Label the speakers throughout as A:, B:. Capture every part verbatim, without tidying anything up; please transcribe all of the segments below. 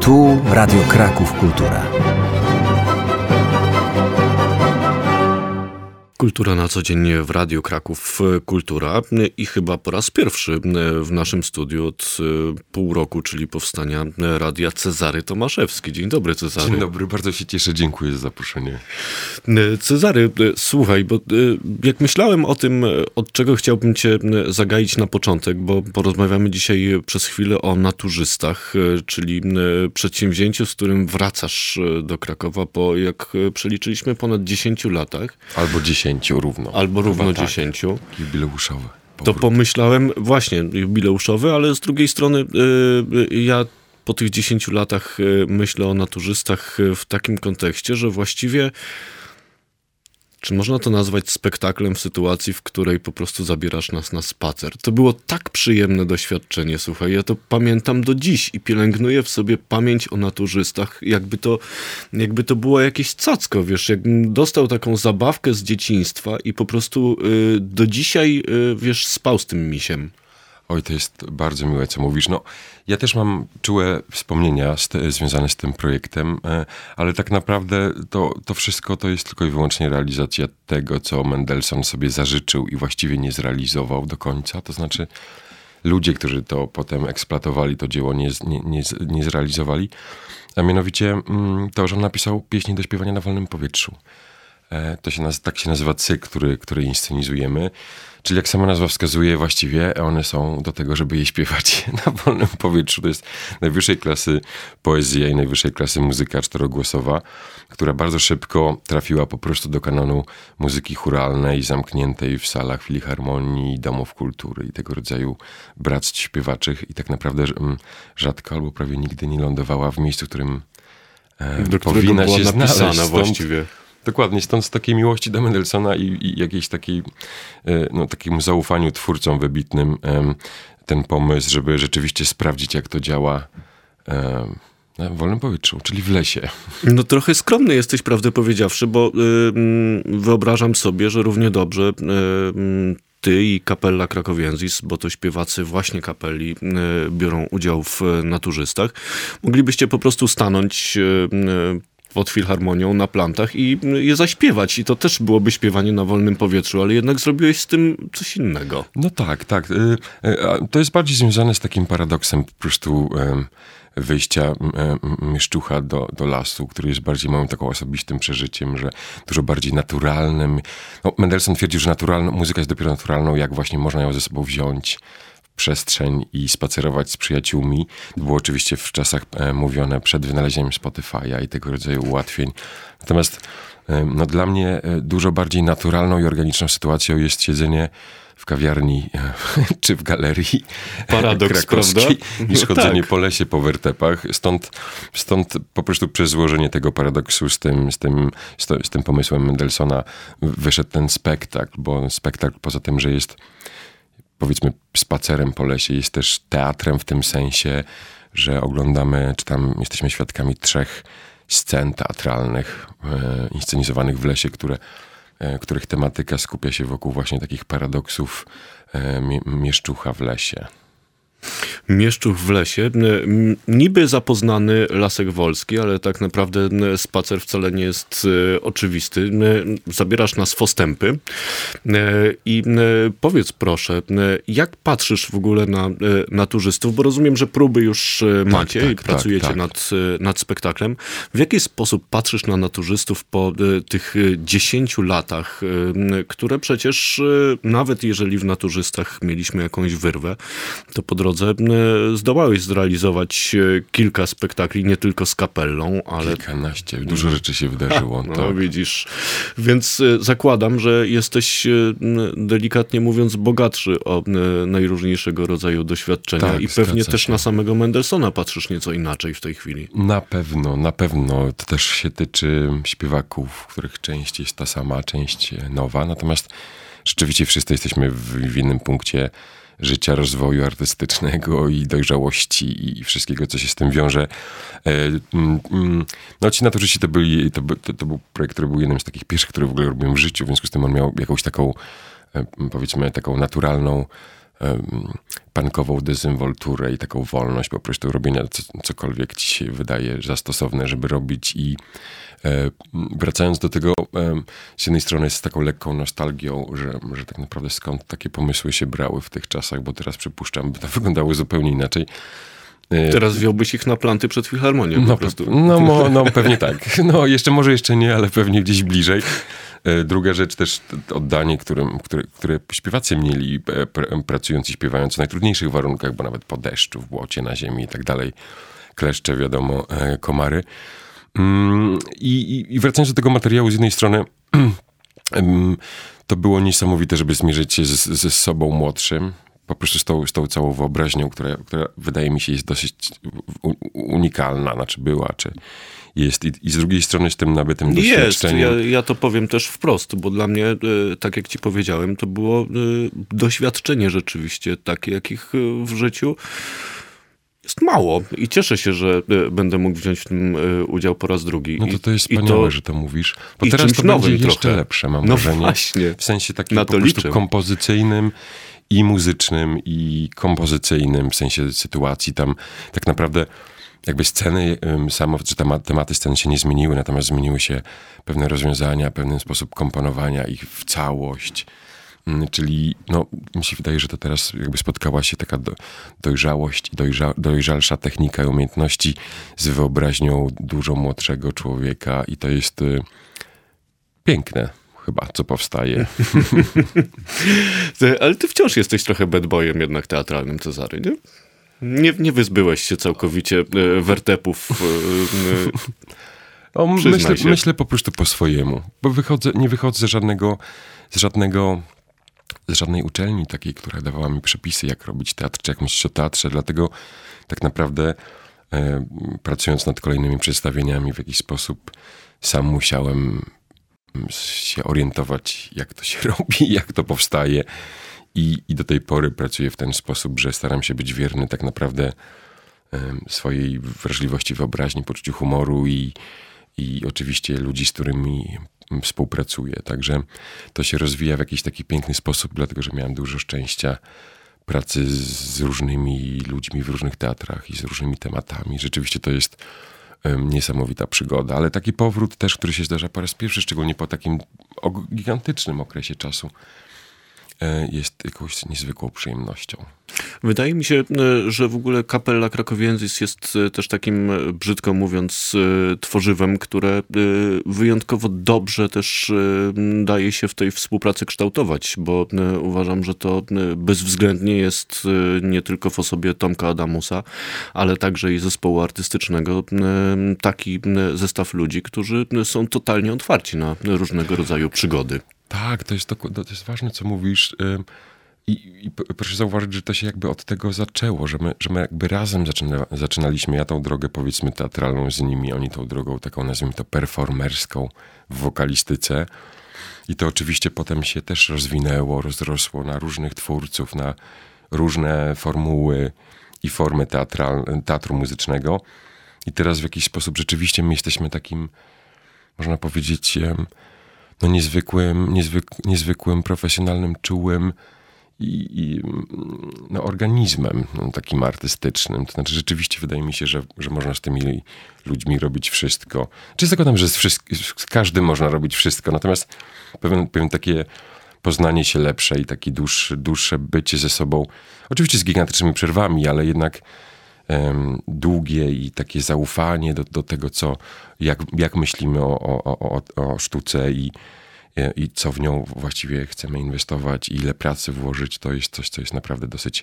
A: Tu Radio Kraków Kultura.
B: Kultura na co dzień w Radiu Kraków Kultura i chyba po raz pierwszy w naszym studiu od pół roku, czyli powstania Radia Cezary Tomaszewski. Dzień dobry, Cezary.
C: Dzień dobry, bardzo się cieszę, dziękuję za zaproszenie.
B: Cezary, słuchaj, bo jak myślałem o tym, od czego chciałbym cię zagaić na początek, bo porozmawiamy dzisiaj przez chwilę o naturzystach, czyli przedsięwzięciu, z którym wracasz do Krakowa po, jak przeliczyliśmy, ponad dziesięciu latach.
C: Albo dziesięciu równo.
B: Albo równo
C: Chyba tak.
B: dziesięciu.
C: Jubileuszowy.
B: To pomyślałem, właśnie, jubileuszowy, ale z drugiej strony yy, ja po tych dziesięciu latach yy, myślę o naturzystach w takim kontekście, że właściwie czy można to nazwać spektaklem w sytuacji, w której po prostu zabierasz nas na spacer? To było tak przyjemne doświadczenie, słuchaj, ja to pamiętam do dziś i pielęgnuję w sobie pamięć o naturzystach, jakby to, jakby to było jakieś cacko, wiesz, jakbym dostał taką zabawkę z dzieciństwa i po prostu y, do dzisiaj, y, wiesz, spał z tym misiem.
C: Oj, to jest bardzo miłe, co mówisz. No, ja też mam czułe wspomnienia z te, związane z tym projektem, e, ale tak naprawdę to, to wszystko to jest tylko i wyłącznie realizacja tego, co Mendelssohn sobie zażyczył i właściwie nie zrealizował do końca. To znaczy ludzie, którzy to potem eksploatowali, to dzieło nie, nie, nie, nie zrealizowali, a mianowicie mm, to, że on napisał pieśni do śpiewania na wolnym powietrzu. E, to się naz- tak się nazywa cykl, który, który inscenizujemy. Czyli jak sama nazwa wskazuje, właściwie one są do tego, żeby je śpiewać na wolnym powietrzu. To jest najwyższej klasy poezja i najwyższej klasy muzyka czterogłosowa, która bardzo szybko trafiła po prostu do kanonu muzyki chóralnej, zamkniętej w salach filharmonii, domów kultury i tego rodzaju bractw śpiewaczych. I tak naprawdę rzadko albo prawie nigdy nie lądowała w miejscu, w którym e,
B: do
C: powinna
B: była
C: się
B: napisana
C: znaleźć. Stąd,
B: właściwie.
C: Dokładnie, stąd z takiej miłości do Mendelssohna i, i jakiejś takiej, no, takiemu zaufaniu twórcom wybitnym ten pomysł, żeby rzeczywiście sprawdzić, jak to działa na wolnym powietrzu, czyli w lesie.
B: No trochę skromny jesteś, prawdę powiedziawszy, bo yy, wyobrażam sobie, że równie dobrze yy, ty i Kapella Krakowiensis, bo to śpiewacy właśnie kapeli yy, biorą udział w naturzystach, moglibyście po prostu stanąć yy, pod filharmonią na plantach i je zaśpiewać. I to też byłoby śpiewanie na wolnym powietrzu, ale jednak zrobiłeś z tym coś innego.
C: No tak, tak. To jest bardziej związane z takim paradoksem po prostu wyjścia mieszczucha do, do lasu, który jest bardziej moim taką osobistym przeżyciem, że dużo bardziej naturalnym. No, Mendelssohn twierdził, że naturalna, muzyka jest dopiero naturalną, jak właśnie można ją ze sobą wziąć przestrzeń i spacerować z przyjaciółmi. To było oczywiście w czasach e, mówione przed wynalezieniem Spotify'a i tego rodzaju ułatwień. Natomiast e, no, dla mnie e, dużo bardziej naturalną i organiczną sytuacją jest siedzenie w kawiarni e, czy w galerii
B: Paradoks,
C: krakowskiej,
B: prawda?
C: niż
B: No
C: chodzenie
B: tak.
C: po lesie, po wertepach. Stąd, stąd po prostu przez złożenie tego paradoksu z tym, z tym, z, to, z tym pomysłem Mendelssohna wyszedł ten spektakl, bo spektakl poza tym, że jest powiedzmy spacerem po lesie, jest też teatrem w tym sensie, że oglądamy, czy tam jesteśmy świadkami trzech scen teatralnych e, inscenizowanych w lesie, które, e, których tematyka skupia się wokół właśnie takich paradoksów e, mie- mieszczucha w lesie.
B: Mieszczuch w lesie. Niby zapoznany Lasek Wolski, ale tak naprawdę spacer wcale nie jest oczywisty. Zabierasz nas w ostępy i powiedz proszę, jak patrzysz w ogóle na naturzystów, bo rozumiem, że próby już macie
C: tak,
B: i pracujecie
C: tak, tak.
B: Nad, nad spektaklem. W jaki sposób patrzysz na naturzystów po tych dziesięciu latach, które przecież nawet jeżeli w naturzystach mieliśmy jakąś wyrwę, to po drodze zdołałeś zrealizować kilka spektakli, nie tylko z kapellą, ale...
C: Kilkanaście, dużo rzeczy się wydarzyło.
B: No
C: tak.
B: widzisz, więc zakładam, że jesteś delikatnie mówiąc bogatszy o najróżniejszego rodzaju doświadczenia
C: Tak,
B: i pewnie
C: zgadza
B: też
C: się.
B: na samego Mendelssohna patrzysz nieco inaczej w tej chwili.
C: Na pewno, na pewno. To też się tyczy śpiewaków, których część jest ta sama, część nowa. Natomiast rzeczywiście wszyscy jesteśmy w, w innym punkcie życia, rozwoju artystycznego i dojrzałości i wszystkiego, co się z tym wiąże. No ci naturzyści to byli, to, to, to był projekt, który był jednym z takich pierwszych, które w ogóle robiłem w życiu, w związku z tym on miał jakąś taką, powiedzmy, taką naturalną um, punkową dezynwolturę i taką wolność po prostu robienia co, cokolwiek ci się wydaje za stosowne, żeby robić. I e, wracając do tego, e, z jednej strony z taką lekką nostalgią, że, że tak naprawdę skąd takie pomysły się brały w tych czasach, bo teraz przypuszczam, by to wyglądało zupełnie inaczej.
B: Teraz wziąłbyś ich na planty przed filharmonią
C: no,
B: po prostu.
C: No, no, no pewnie tak. No jeszcze może jeszcze nie, ale pewnie gdzieś bliżej. Druga rzecz też oddanie, którym, które, które śpiewacy mieli, pracując i śpiewając w najtrudniejszych warunkach, bo nawet po deszczu, w błocie, na ziemi i tak dalej. Kleszcze, wiadomo, komary. I, i, i wracając do tego materiału, z jednej strony to było niesamowite, żeby zmierzyć się ze, ze sobą młodszym, po prostu z tą, z tą całą wyobraźnią, która, która wydaje mi się jest dosyć unikalna, znaczy była, czy jest. I, i z drugiej strony z tym nabytym doświadczeniem.
B: Jest, ja, ja to powiem też wprost, bo dla mnie, tak jak ci powiedziałem, to było doświadczenie rzeczywiście takie, jakich w życiu jest mało. I cieszę się, że będę mógł wziąć w tym udział po raz drugi.
C: No to to jest wspaniałe, to, że to mówisz. Bo
B: i
C: teraz to
B: nowym
C: będzie jeszcze
B: trochę.
C: lepsze, mam
B: no
C: wrażenie.
B: Właśnie.
C: W sensie takim
B: Na
C: po
B: to
C: prostu
B: liczę.
C: kompozycyjnym i muzycznym, i kompozycyjnym, w sensie sytuacji. Tam tak naprawdę jakby sceny samo, czy tematy scen się nie zmieniły, natomiast zmieniły się pewne rozwiązania, pewien sposób komponowania ich w całość. Czyli no, mi się wydaje, że to teraz jakby spotkała się taka do, dojrzałość i dojrza, dojrzalsza technika i umiejętności z wyobraźnią dużo młodszego człowieka i to jest y, piękne chyba, co powstaje.
B: Ale ty wciąż jesteś trochę bad boyem jednak teatralnym, Cezary, nie? Nie, nie wyzbyłeś się całkowicie e, wertepów. E,
C: o, myślę,
B: się.
C: myślę po prostu po swojemu, bo wychodzę, nie wychodzę z żadnego, z żadnego z żadnej uczelni takiej, która dawała mi przepisy, jak robić teatr, czy jak myśleć o teatrze, dlatego tak naprawdę e, pracując nad kolejnymi przedstawieniami w jakiś sposób sam musiałem się orientować, jak to się robi, jak to powstaje i, i do tej pory pracuję w ten sposób, że staram się być wierny tak naprawdę e, swojej wrażliwości, wyobraźni, poczuciu humoru i, i oczywiście ludzi, z którymi współpracuję. Także to się rozwija w jakiś taki piękny sposób, dlatego że miałem dużo szczęścia pracy z różnymi ludźmi w różnych teatrach i z różnymi tematami. Rzeczywiście to jest um, niesamowita przygoda, ale taki powrót też, który się zdarza po raz pierwszy, szczególnie po takim gigantycznym okresie czasu, jest jakąś niezwykłą przyjemnością.
B: Wydaje mi się, że w ogóle Kapella Krakowiensis jest też takim, brzydko mówiąc, tworzywem, które wyjątkowo dobrze też daje się w tej współpracy kształtować, bo uważam, że to bezwzględnie jest nie tylko w osobie Tomka Adamusa, ale także i zespołu artystycznego taki zestaw ludzi, którzy są totalnie otwarci na różnego rodzaju przygody.
C: Tak, to jest, to, to jest ważne, co mówisz. I, i proszę zauważyć, że to się jakby od tego zaczęło, że my, że my jakby razem zaczyna, zaczynaliśmy. Ja tą drogę, powiedzmy, teatralną z nimi, oni tą drogą taką, nazwijmy to, performerską w wokalistyce. I to oczywiście potem się też rozwinęło, rozrosło na różnych twórców, na różne formuły i formy teatral, teatru muzycznego. I teraz w jakiś sposób rzeczywiście my jesteśmy takim, można powiedzieć, no niezwykłym, niezwyk, niezwykłym, profesjonalnym, czułym i, i no, organizmem no, takim artystycznym. To znaczy rzeczywiście wydaje mi się, że, że można z tymi ludźmi robić wszystko. Czy zakładam, że z, wszyst- z każdym można robić wszystko, natomiast pewien, pewien takie poznanie się lepsze i takie dłuższe, dłuższe bycie ze sobą, oczywiście z gigantycznymi przerwami, ale jednak um, długie i takie zaufanie do, do tego, co, jak, jak myślimy o, o, o, o sztuce i, i co w nią właściwie chcemy inwestować i ile pracy włożyć, to jest coś, co jest naprawdę dosyć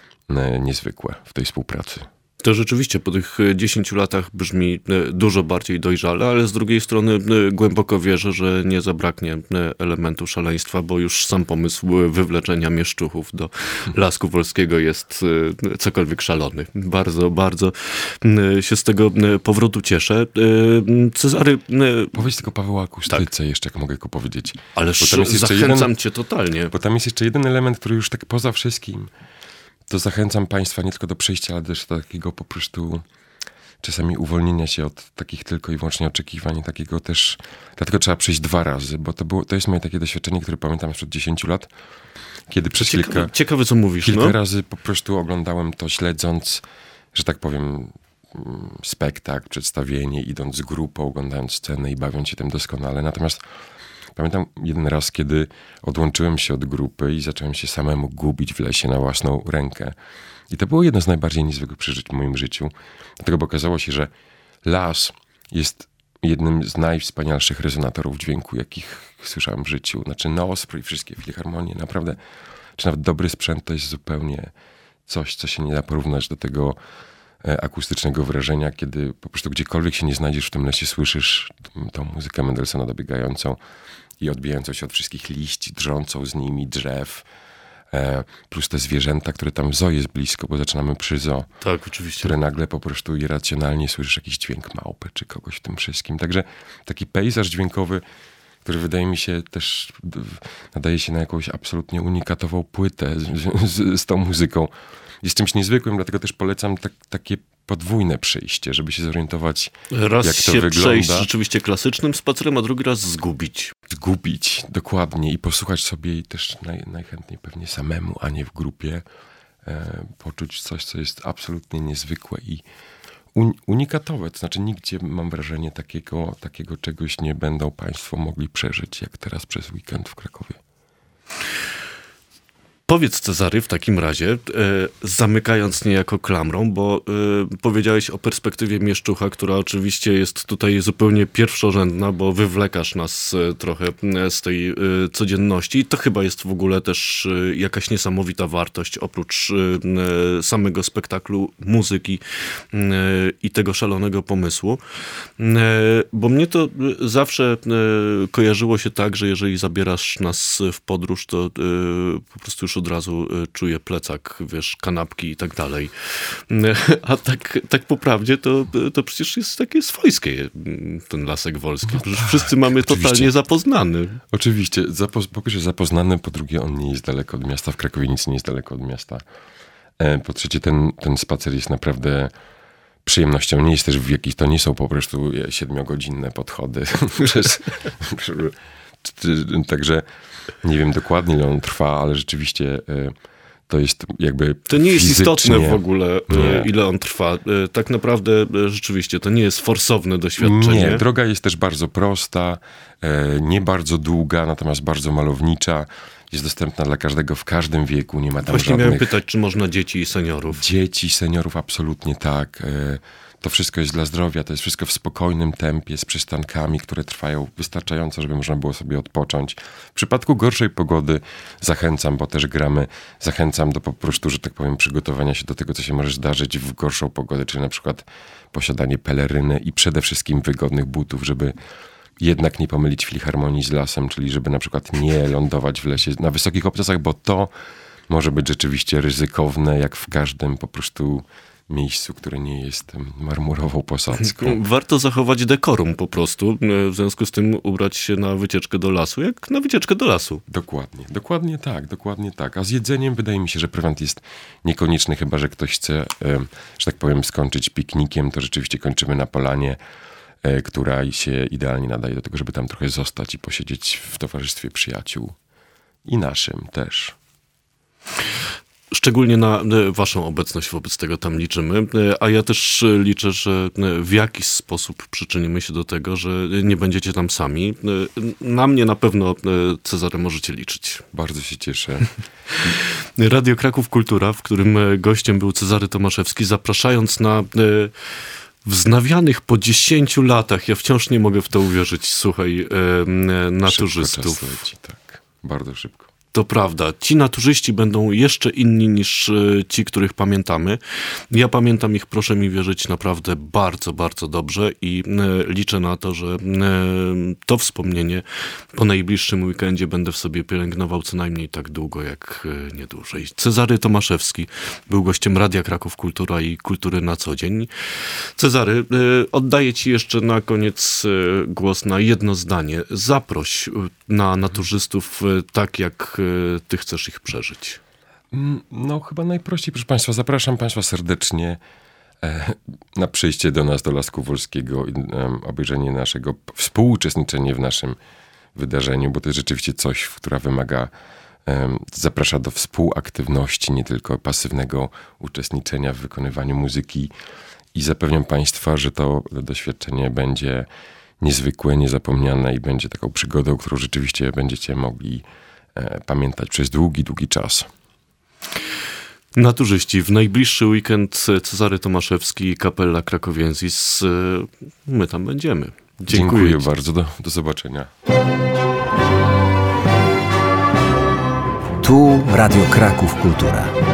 C: niezwykłe w tej współpracy.
B: To rzeczywiście po tych dziesięciu latach brzmi dużo bardziej dojrzale, ale z drugiej strony głęboko wierzę, że nie zabraknie elementu szaleństwa, bo już sam pomysł wywleczenia mieszczuchów do Lasku Wolskiego jest cokolwiek szalony. Bardzo, bardzo się z tego powrotu cieszę. Cezary...
C: Powiedz tylko, Paweł, o akustyce tak. jeszcze, jak mogę go powiedzieć.
B: Ależ zachęcam jeden, cię totalnie.
C: Bo tam jest jeszcze jeden element, który już tak poza wszystkim... To zachęcam Państwa nie tylko do przyjścia, ale też do takiego po prostu czasami uwolnienia się od takich tylko i wyłącznie oczekiwań, takiego też, dlatego trzeba przyjść dwa razy, bo to, było, to jest moje takie doświadczenie, które pamiętam sprzed dziesięciu lat, kiedy przez
B: Ciekawe,
C: kilka,
B: ciekawe co mówisz.
C: kilka
B: no?
C: razy po prostu oglądałem to, śledząc, że tak powiem, spektakl, przedstawienie, idąc z grupą, oglądając scenę i bawiąc się tym doskonale. Natomiast pamiętam jeden raz, kiedy odłączyłem się od grupy i zacząłem się samemu gubić w lesie na własną rękę. I to było jedno z najbardziej niezwykłych przeżyć w moim życiu. Dlatego, bo okazało się, że las jest jednym z najwspanialszych rezonatorów dźwięku, jakich słyszałem w życiu. Znaczy Nostro i wszystkie filharmonie. Naprawdę, czy nawet dobry sprzęt to jest zupełnie coś, co się nie da porównać do tego akustycznego wrażenia, kiedy po prostu gdziekolwiek się nie znajdziesz w tym lesie, słyszysz tą muzykę Mendelssohna dobiegającą i odbijającą się od wszystkich liści, drżącą z nimi drzew, e, plus te zwierzęta, które tam zoo jest blisko, bo zaczynamy przy zoo.
B: Tak, oczywiście.
C: Które nagle po prostu irracjonalnie słyszysz jakiś dźwięk małpy czy kogoś w tym wszystkim. Także taki pejzaż dźwiękowy, który wydaje mi się też nadaje się na jakąś absolutnie unikatową płytę z, z, z tą muzyką. Jest czymś niezwykłym, dlatego też polecam tak, takie podwójne przyjście, żeby się zorientować,
B: raz
C: jak to
B: się
C: wygląda.
B: Przejść rzeczywiście klasycznym spacerem, a drugi raz zgubić.
C: Zgubić, dokładnie. I posłuchać sobie i też naj, najchętniej pewnie samemu, a nie w grupie. E, poczuć coś, co jest absolutnie niezwykłe i un, unikatowe. To znaczy nigdzie, mam wrażenie, takiego, takiego czegoś nie będą państwo mogli przeżyć, jak teraz przez weekend w Krakowie.
B: Powiedz, Cezary, w takim razie, e, zamykając niejako klamrą, bo e, powiedziałeś o perspektywie Mieszczucha, która oczywiście jest tutaj zupełnie pierwszorzędna, bo wywlekasz nas e, trochę z tej e, codzienności. I to chyba jest w ogóle też e, jakaś niesamowita wartość, oprócz e, samego spektaklu, muzyki e, i tego szalonego pomysłu. E, bo mnie to zawsze e, kojarzyło się tak, że jeżeli zabierasz nas w podróż, to e, po prostu już od razu czuję plecak, wiesz, kanapki i tak dalej. A tak, tak po prawdzie to, to przecież jest takie swojskie, ten Lasek Wolski. Przecież no tak, wszyscy mamy oczywiście. Totalnie zapoznany.
C: Oczywiście. Zapo- po pierwsze zapoznany, po drugie on nie jest daleko od miasta. W Krakowie nic nie jest daleko od miasta. Po trzecie ten, ten spacer jest naprawdę przyjemnością. Nie jest też w jakichś, to nie są po prostu siedmiogodzinne podchody przez... Także nie wiem dokładnie, ile on trwa, ale rzeczywiście y, to jest jakby
B: To nie jest
C: fizycznie...
B: istotne w ogóle,
C: nie.
B: ile on trwa. Y, tak naprawdę y, rzeczywiście to nie jest forsowne doświadczenie.
C: Nie, droga jest też bardzo prosta, y, nie bardzo długa, natomiast bardzo malownicza. Jest dostępna dla każdego w każdym wieku, nie ma tam
B: Właśnie
C: żadnych...
B: miałem pytać, czy można dzieci i seniorów.
C: Dzieci, seniorów, absolutnie tak. Y, To wszystko jest dla zdrowia, to jest wszystko w spokojnym tempie, z przystankami, które trwają wystarczająco, żeby można było sobie odpocząć. W przypadku gorszej pogody zachęcam, bo też gramy, zachęcam do po prostu, że tak powiem, przygotowania się do tego, co się może zdarzyć w gorszą pogodę, czyli na przykład posiadanie peleryny i przede wszystkim wygodnych butów, żeby jednak nie pomylić filharmonii z lasem, czyli żeby na przykład nie lądować w lesie na wysokich obcasach, bo to może być rzeczywiście ryzykowne, jak w każdym po prostu miejscu, które nie jest marmurową posadzką.
B: Warto zachować dekorum po prostu, w związku z tym ubrać się na wycieczkę do lasu, jak na wycieczkę do lasu.
C: Dokładnie, dokładnie tak, dokładnie tak. A z jedzeniem wydaje mi się, że prywat jest niekonieczny, chyba że ktoś chce, że tak powiem, skończyć piknikiem, to rzeczywiście kończymy na polanie, która się idealnie nadaje do tego, żeby tam trochę zostać i posiedzieć w towarzystwie przyjaciół i naszym też.
B: Szczególnie na waszą obecność wobec tego tam liczymy, a ja też liczę, że w jakiś sposób przyczynimy się do tego, że nie będziecie tam sami. Na mnie na pewno, Cezary, możecie liczyć.
C: Bardzo się cieszę.
B: Radio Kraków Kultura, w którym gościem był Cezary Tomaszewski, zapraszając na wznawianych po dziesięciu latach, ja wciąż nie mogę w to uwierzyć, słuchaj, naturzystów.
C: Szybko czas leci, tak. Bardzo szybko.
B: To prawda. Ci naturzyści będą jeszcze inni niż ci, których pamiętamy. Ja pamiętam ich, proszę mi wierzyć, naprawdę bardzo, bardzo dobrze i liczę na to, że to wspomnienie po najbliższym weekendzie będę w sobie pielęgnował co najmniej tak długo, jak nie dłużej. Cezary Tomaszewski był gościem Radia Kraków Kultura i Kultury na co dzień. Cezary, oddaję ci jeszcze na koniec głos na jedno zdanie. Zaproś na naturzystów tak, jak ty chcesz ich przeżyć.
C: No chyba najprościej, proszę państwa, zapraszam państwa serdecznie na przyjście do nas, do Lasku Wolskiego, obejrzenie naszego, współuczestniczenie w naszym wydarzeniu, bo to jest rzeczywiście coś, która wymaga, zaprasza do współaktywności, nie tylko pasywnego uczestniczenia w wykonywaniu muzyki. I zapewniam Państwa, że to doświadczenie będzie niezwykłe, niezapomniane i będzie taką przygodą, którą rzeczywiście będziecie mogli pamiętać przez długi, długi czas.
B: Naturzyści, w najbliższy weekend Cezary Tomaszewski i Kapella Krakowiensis. My tam będziemy. Dziękuję,
C: Dziękuję bardzo. Do, do zobaczenia.
A: Tu Radio Kraków Kultura.